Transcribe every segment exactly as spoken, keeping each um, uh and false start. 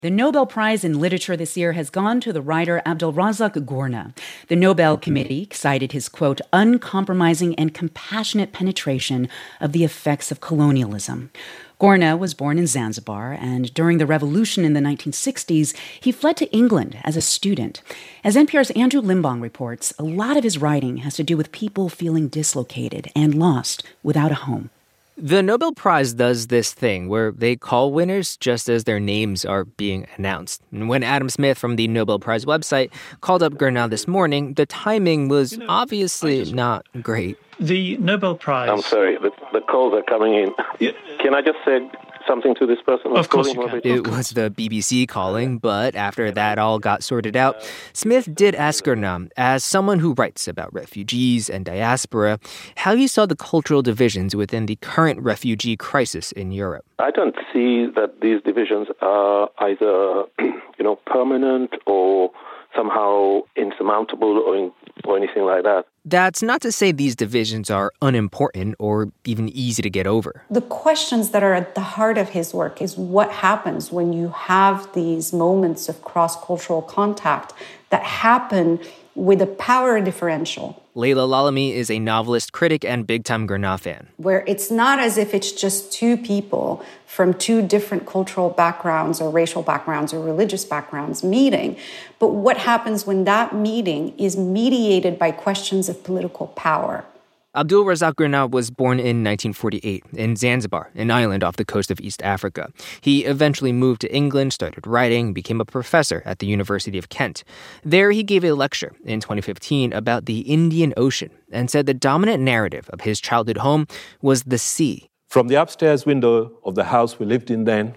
The Nobel Prize in Literature this year has gone to the writer Abdulrazak Gurnah. The Nobel Committee cited his, quote, uncompromising and compassionate penetration of the effects of colonialism. Gurnah was born in Zanzibar, and during the revolution in the nineteen sixties, he fled to England as a student. As N P R's Andrew Limbong reports, a lot of his writing has to do with people feeling dislocated and lost without a home. The Nobel Prize does this thing where they call winners just as their names are being announced. And when Adam Smith from the Nobel Prize website called up Gurnah this morning, the timing was you know, obviously just, not great. The Nobel Prize... I'm sorry, the, the calls are coming in. Yeah. Can I just say something to this person? Of course you can. It was the B B C calling, but after that all got sorted out, Smith did ask Gurnah, as someone who writes about refugees and diaspora, how he saw the cultural divisions within the current refugee crisis in Europe. I don't see that these divisions are either, you know, permanent or somehow insurmountable or, in, or anything like that. That's not to say these divisions are unimportant or even easy to get over. The questions that are at the heart of his work is what happens when you have these moments of cross-cultural contact that happen with a power differential. Leila Lalami is a novelist, critic, and big-time Gurnah fan. Where it's not as if it's just two people from two different cultural backgrounds or racial backgrounds or religious backgrounds meeting, but what happens when that meeting is mediated by questions of political power. Abdulrazak Gurnah was born in nineteen forty-eight in Zanzibar, an island off the coast of East Africa. He eventually moved to England, started writing, became a professor at the University of Kent. There he gave a lecture in twenty fifteen about the Indian Ocean and said the dominant narrative of his childhood home was the sea. From the upstairs window of the house we lived in then,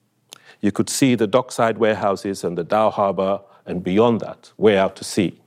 you could see the dockside warehouses and the Dow Harbor, and beyond that, way out to sea.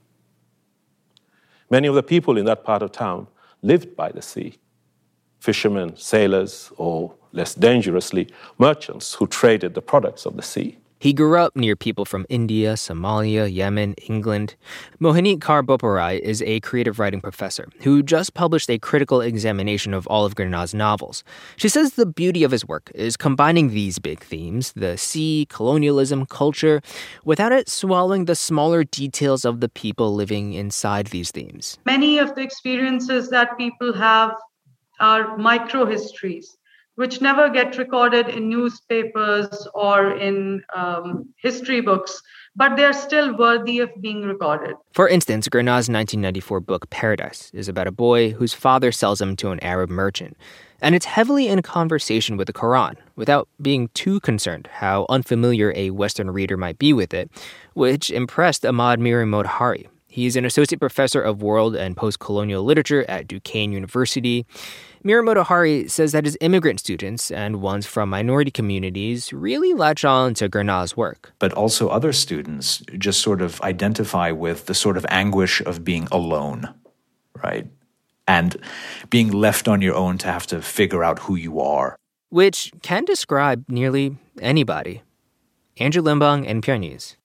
Many of the people in that part of town lived by the sea, fishermen, sailors, or less dangerously, merchants who traded the products of the sea. He grew up near people from India, Somalia, Yemen, England. Mohanit Kaur Boparai is a creative writing professor who just published a critical examination of all of Gurnah's novels. She says the beauty of his work is combining these big themes, the sea, colonialism, culture, without it swallowing the smaller details of the people living inside these themes. Many of the experiences that people have are micro-histories, which never get recorded in newspapers or in um, history books, but they're still worthy of being recorded. For instance, Gurnah's nineteen ninety-four book Paradise is about a boy whose father sells him to an Arab merchant. And it's heavily in conversation with the Quran, without being too concerned how unfamiliar a Western reader might be with it, which impressed Ahmad Miri-Motahari. He's an associate professor of world and post-colonial literature at Duquesne University. Miri-Motahari says that his immigrant students and ones from minority communities really latch on to Gurnah's work. But also other students just sort of identify with the sort of anguish of being alone, right? And being left on your own to have to figure out who you are. Which can describe nearly anybody. Andrew Limbong, N P R News.